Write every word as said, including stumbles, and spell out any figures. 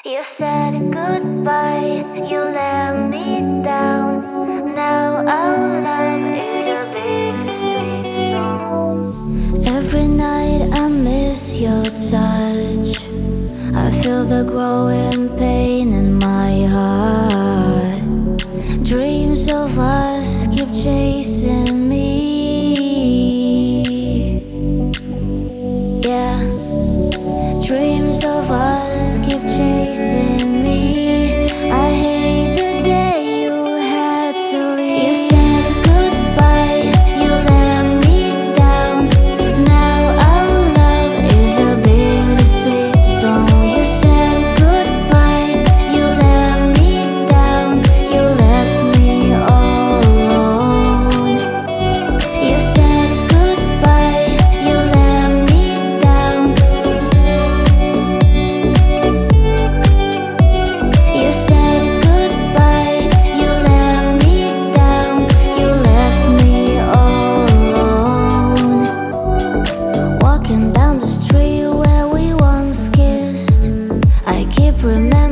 You said goodbye, you let me down. Now our love is a bittersweet song. Every night I miss your touch. I feel the growing pain in my heart. Dreams of us keep chasing me. Yeah, dreams of us keep chasing me. I hate the day you had to leave. You said goodbye, you let me down. Now our love is a bittersweet song. You said goodbye, you let me down. You left me all alone. You said goodbye, you let me down. You said goodbye, you let me down. You left me all alone. Walking down the street where we once kissed, I keep remembering